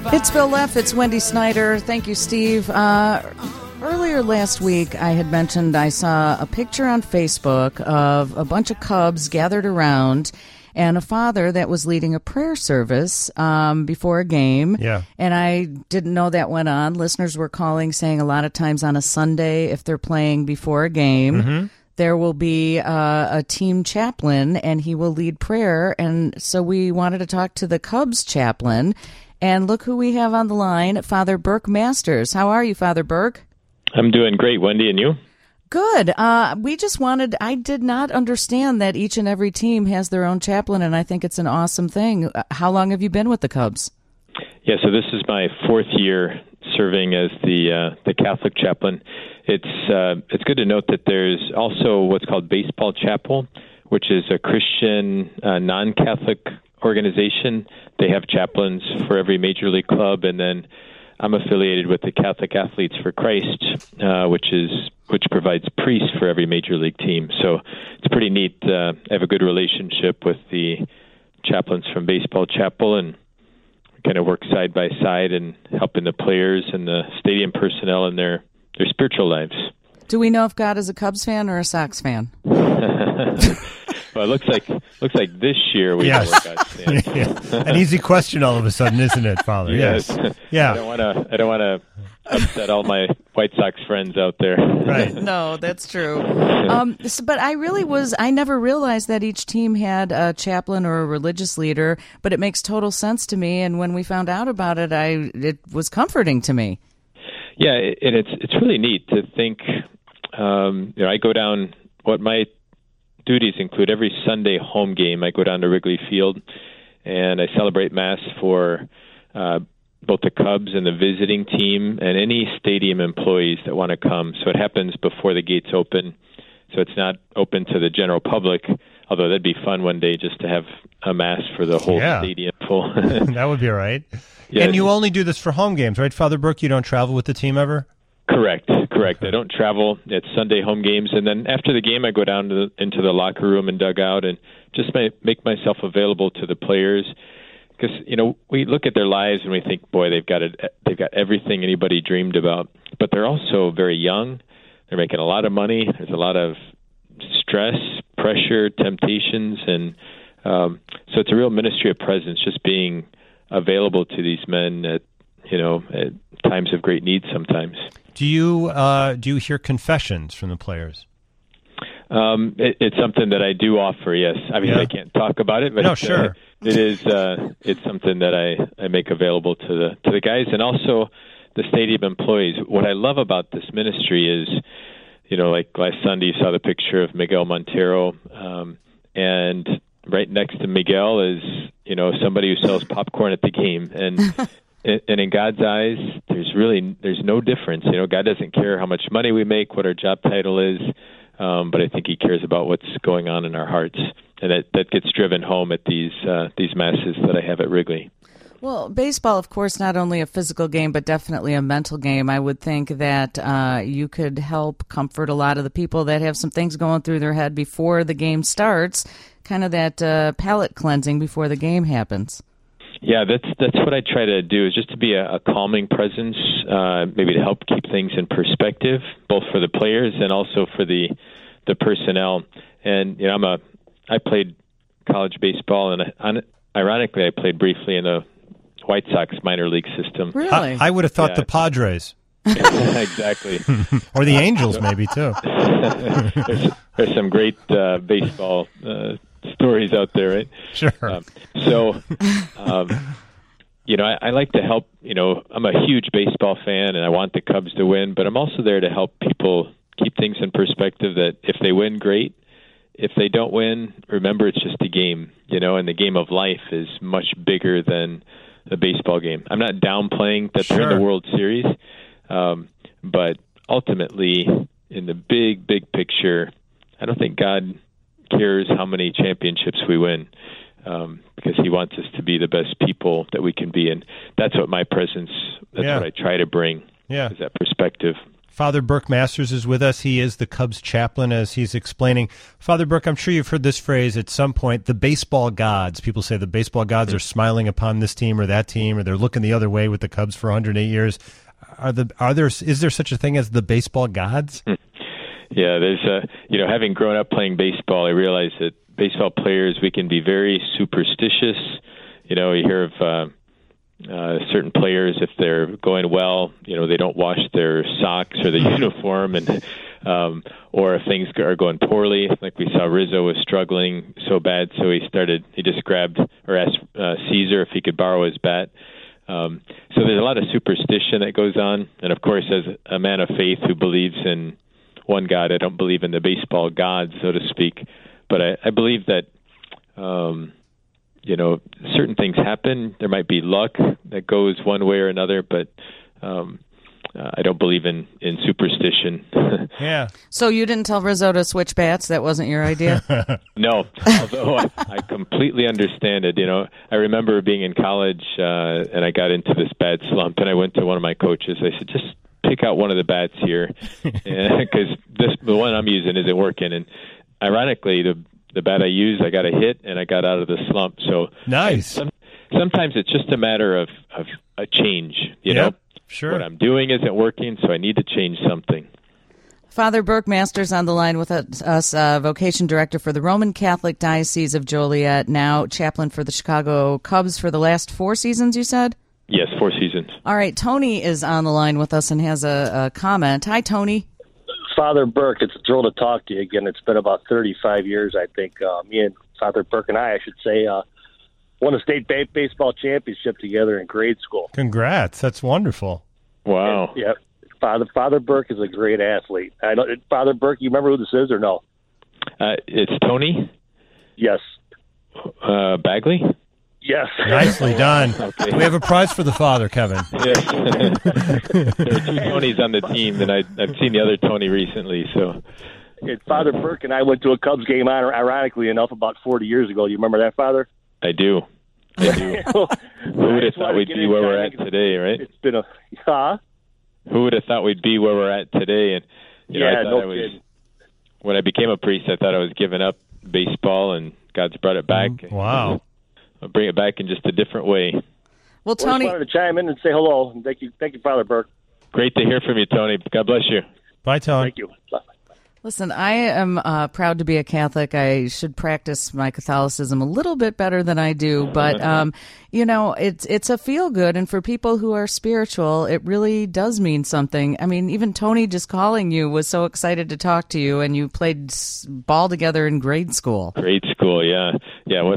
It's Bill Leff. It's Wendy Snyder. Thank you, Steve. Earlier last week, I had mentioned I saw a picture on Facebook of a bunch of Cubs gathered around and a father that was leading a prayer service before a game. Yeah. And I didn't know that went on. Listeners were calling, saying a lot of times on a Sunday, if they're playing before a game, there will be a team chaplain, and he will lead prayer. And so we wanted to talk to the Cubs chaplain. And look who we have on the line, Father Burke Masters. How are you, Father Burke? I'm doing great, Wendy, and you? Good. We just wanted, I did not understand that each and every team has their own chaplain, and I think it's an awesome thing. How long have you been with the Cubs? Yeah, so this is my fourth year serving as the Catholic chaplain. It's good to note that there's also what's called Baseball Chapel, which is a Christian non-Catholic organization. They have chaplains for every major league club, and then I'm affiliated with the Catholic Athletes for Christ, which provides priests for every major league team. So it's pretty neat. I have a good relationship with the chaplains from Baseball Chapel, and kind of work side by side and helping the players and the stadium personnel in their spiritual lives. Do we know if God is a Cubs fan or a Sox fan? Well, it looks like this year we know where God's standing. Yeah. An easy question all of a sudden, isn't it, Father? Yes. Yeah. I don't want to upset all my White Sox friends out there. Right. No, that's true. But I never realized that each team had a chaplain or a religious leader, but it makes total sense to me. And when we found out about it, it was comforting to me. Yeah, and it's really neat to think, I go down, what my duties include every Sunday home game. I go down to Wrigley Field and I celebrate Mass for both the Cubs and the visiting team and any stadium employees that want to come. So it happens before the gates open. So it's not open to the general public, although that'd be fun one day just to have a Mass for the whole stadium full. That would be all right. Yeah. And you only do this for home games, right, Father Burke? You don't travel with the team ever? Correct. I don't travel. It's Sunday home games, and then after the game, I go down into the locker room and dugout and just make myself available to the players. Because we look at their lives and we think, boy, they've got everything anybody dreamed about. But they're also very young. They're making a lot of money. There's a lot of stress, pressure, temptations, and so it's a real ministry of presence. Just being available to these men at times of great need sometimes. Do you hear confessions from the players? It's something that I do offer, yes. Obviously, I can't talk about it, but it's something that I make available to the guys and also the stadium employees. What I love about this ministry is, like last Sunday, you saw the picture of Miguel Montero, and right next to Miguel is, somebody who sells popcorn at the game, and in God's eyes, there's no difference. God doesn't care how much money we make, what our job title is, but I think He cares about what's going on in our hearts, and that gets driven home at these Masses that I have at Wrigley. Well, baseball, of course, not only a physical game, but definitely a mental game. I would think that you could help comfort a lot of the people that have some things going through their head before the game starts, kind of that palate cleansing before the game happens. Yeah, that's what I try to do, is just to be a calming presence, maybe to help keep things in perspective, both for the players and also for the personnel. And I played college baseball, and ironically, I played briefly in the White Sox minor league system. Really? I would have thought the Padres. Exactly. Or the Angels, maybe, too. There's some great baseball stories out there, right? Sure. I like to help. I'm a huge baseball fan, and I want the Cubs to win, but I'm also there to help people keep things in perspective, that if they win, great. If they don't win, remember it's just a game, and the game of life is much bigger than the baseball game. I'm not downplaying that they're in the World Series, but ultimately, in the big picture, I don't think God cares how many championships we win, because He wants us to be the best people that we can be, and that's what my presence, what I try to bring, is that perspective. Father Burke Masters is with us. He is the Cubs chaplain, as he's explaining. Father Burke, I'm sure you've heard this phrase at some point, the baseball gods. People say the baseball gods are smiling upon this team or that team, or they're looking the other way with the Cubs for 108 years. Is there such a thing as the baseball gods? Yeah, there's having grown up playing baseball, I realize that baseball players, we can be very superstitious. You hear of certain players, if they're going well, they don't wash their socks or the uniform, and or if things are going poorly, like we saw Rizzo was struggling so bad, so he just grabbed or asked Caesar if he could borrow his bat. So there's a lot of superstition that goes on, and of course, as a man of faith who believes in one God, I don't believe in the baseball gods, so to speak, but I believe that certain things happen. There might be luck that goes one way or another, but I don't believe in superstition. Yeah. So you didn't tell Rizzo to switch bats? That wasn't your idea? No, although I completely understand it. I remember being in college and I got into this bad slump, and I went to one of my coaches. I said, just pick out one of the bats here, because the one I'm using isn't working. And ironically, the bat I used, I got a hit, and I got out of the slump. So nice. Sometimes it's just a matter of a change. You know, sure. What I'm doing isn't working, so I need to change something. Father Burke Masters on the line with us, vocation director for the Roman Catholic Diocese of Joliet, now chaplain for the Chicago Cubs for the last 4 seasons, you said? Yes, 4 seasons. All right, Tony is on the line with us and has a comment. Hi, Tony. Father Burke, it's a thrill to talk to you again. It's been about 35 years, I think. Me and Father Burke and I should say, won a state baseball championship together in grade school. Congrats. That's wonderful. Wow. Yeah. Father Burke is a great athlete. I know, Father Burke, you remember who this is or no? It's Tony? Yes. Bagley? Yes. Nicely done. Okay. We have a prize for the father, Kevin. Yes. There are 2 Tonys on the team, and I've seen the other Tony recently. So, Father Burke and I went to a Cubs game, ironically enough, about 40 years ago. Do you remember that, Father? I do. Who would have thought we'd be where we're at today, right? It's been Who would have thought we'd be where we're at today? And when I became a priest, I thought I was giving up baseball, and God's brought it back. Wow. I'll bring it back in just a different way. Well, Tony, I just wanted to chime in and say hello. Thank you, Father Burke. Great to hear from you, Tony. God bless you. Bye, Tony. Thank you. Bye. Listen, I am proud to be a Catholic. I should practice my Catholicism a little bit better than I do, but it's a feel good, and for people who are spiritual, it really does mean something. I mean, even Tony just calling you was so excited to talk to you, and you played ball together in grade school. Grade school, yeah. What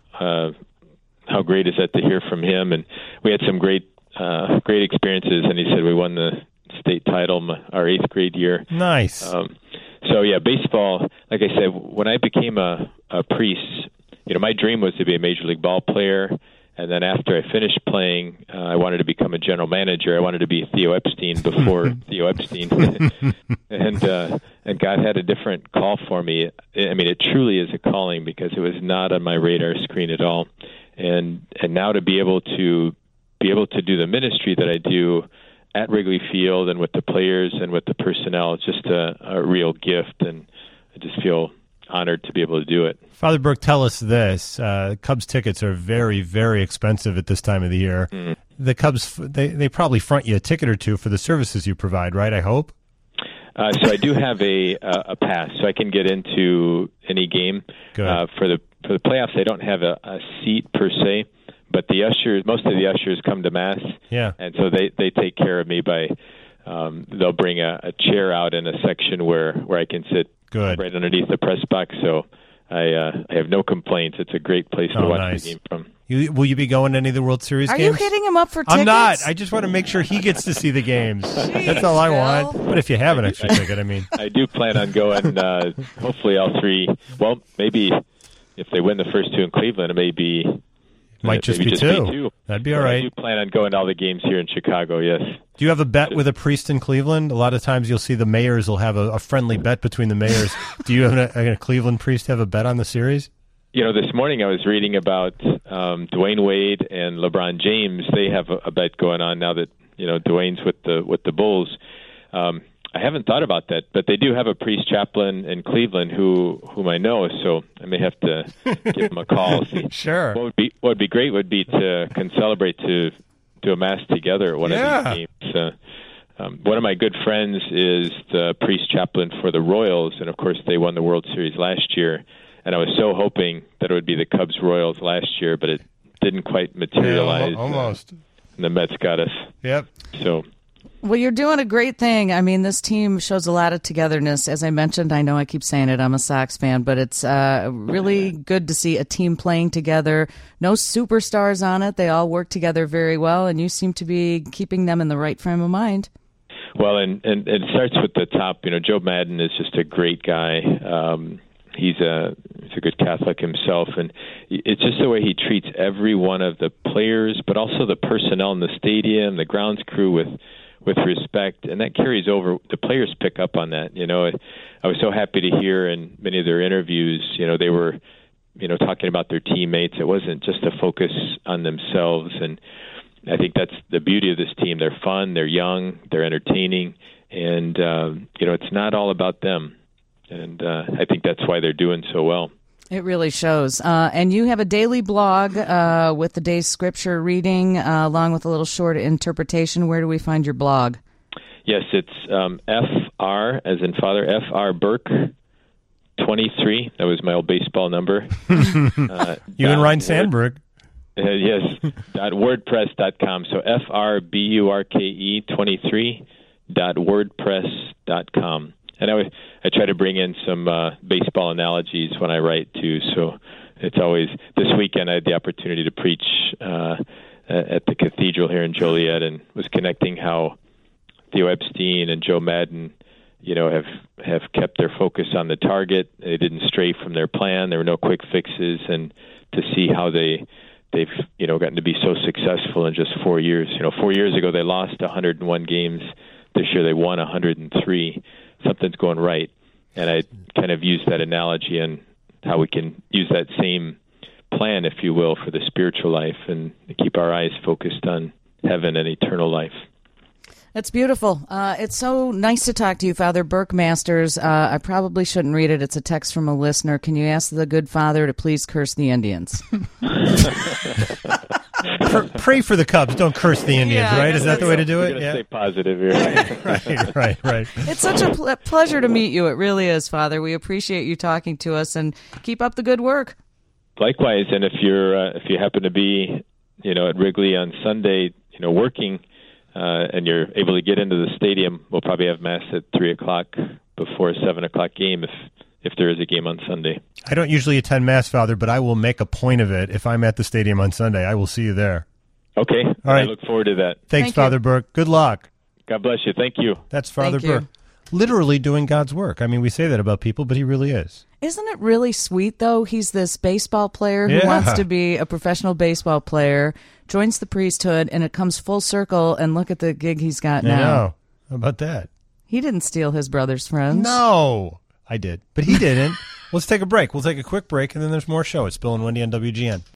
how great is that to hear from him? And we had some great experiences, and he said we won the state title our 8th grade year. Nice. So baseball, like I said, when I became a priest, my dream was to be a Major League ball player. And then after I finished playing, I wanted to become a general manager. I wanted to be Theo Epstein before Theo Epstein. And God had a different call for me. I mean, it truly is a calling, because it was not on my radar screen at all. And now to be able to do the ministry that I do at Wrigley Field and with the players and with the personnel, it's just a real gift, and I just feel honored to be able to do it. Father Burke, tell us this. Cubs tickets are very, very expensive at this time of the year. Mm. The Cubs, they probably front you a ticket or two for the services you provide, right, I hope? So I do have a pass, so I can get into any game. Good. For the playoffs, I don't have a seat per se, but the ushers, most of the ushers come to Mass, and so they take care of me by they'll bring a chair out in a section where I can sit right underneath the press box. So I have no complaints. It's a great place to watch the game from. Will you be going to any of the World Series games? Are you hitting him up for tickets? I'm not. I just want to make sure he gets to see the games. Jeez, that's all I want. But if you have an extra ticket, I mean. I do plan on going, hopefully all 3. Well, maybe if they win the first 2 in Cleveland, it may be... Might just be 2. That'd be all right. I do plan on going to all the games here in Chicago, yes. Do you have a bet with a priest in Cleveland? A lot of times you'll see the mayors will have a friendly bet between the mayors. Do you have a Cleveland priest have a bet on the series? This morning I was reading about Dwayne Wade and LeBron James. They have a bet going on now that Dwayne's with the Bulls. I haven't thought about that, but they do have a priest chaplain in Cleveland whom I know, so I may have to give him a call. Sure. What would be great would be to celebrate to do a mass together at one of these games. One of my good friends is the priest chaplain for the Royals, and of course they won the World Series last year. And I was so hoping that it would be the Cubs Royals last year, but it didn't quite materialize. Yeah, almost. And the Mets got us. Yep. So. Well, you're doing a great thing. I mean, this team shows a lot of togetherness. As I mentioned, I know I keep saying it, I'm a Sox fan, but it's really good to see a team playing together. No superstars on it. They all work together very well, and you seem to be keeping them in the right frame of mind. Well, and it starts with the top. Joe Madden is just a great guy. He's a good Catholic himself, and it's just the way he treats every one of the players, but also the personnel in the stadium, the grounds crew with respect, and that carries over. The players pick up on that. I was so happy to hear in many of their interviews, they were, talking about their teammates. It wasn't just a focus on themselves, and I think that's the beauty of this team. They're fun, they're young, they're entertaining, and it's not all about them. And I think that's why they're doing so well. It really shows. And you have a daily blog with the day's scripture reading, along with a little short interpretation. Where do we find your blog? Yes, it's FR, as in Father, FR Burke 23. That was my old baseball number. You and Ryan Sandberg. Yes, .wordpress.com. So FRBURKE 23.wordpress.com. And I try to bring in some baseball analogies when I write, too. So it's always, this weekend I had the opportunity to preach at the cathedral here in Joliet, and was connecting how Theo Epstein and Joe Madden, have kept their focus on the target. They didn't stray from their plan. There were no quick fixes, and to see how they've gotten to be so successful in just 4 years. 4 years ago they lost 101 games. This year they won 103. Something's going right. And I kind of use that analogy and how we can use that same plan, if you will, for the spiritual life and keep our eyes focused on heaven and eternal life. That's beautiful. It's so nice to talk to you, Father Burke Masters. I probably shouldn't read it. It's a text from a listener. Can you ask the good Father to please curse the Indians? Pray for the Cubs. Don't curse the Indians, right? Is that the way to do it? Yeah. Stay positive here. Right. It's such a pleasure to meet you. It really is, Father. We appreciate you talking to us, and keep up the good work. Likewise, and if you happen to be, at Wrigley on Sunday, working, and you're able to get into the stadium, we'll probably have Mass at 3:00 before a 7:00 game if there is a game on Sunday. I don't usually attend Mass, Father, but I will make a point of it. If I'm at the stadium on Sunday, I will see you there. Okay. All right. I look forward to that. Thanks, Father Burke. Good luck. God bless you. Thank you. That's Father Burke. Literally doing God's work. I mean, we say that about people, but he really is. Isn't it really sweet, though? He's this baseball player who wants to be a professional baseball player, joins the priesthood, and it comes full circle, and look at the gig he's got now. I know. How about that? He didn't steal his brother's friends. No. I did, but he didn't. Let's take a break. We'll take a quick break, and then there's more show. It's Bill and Wendy on WGN.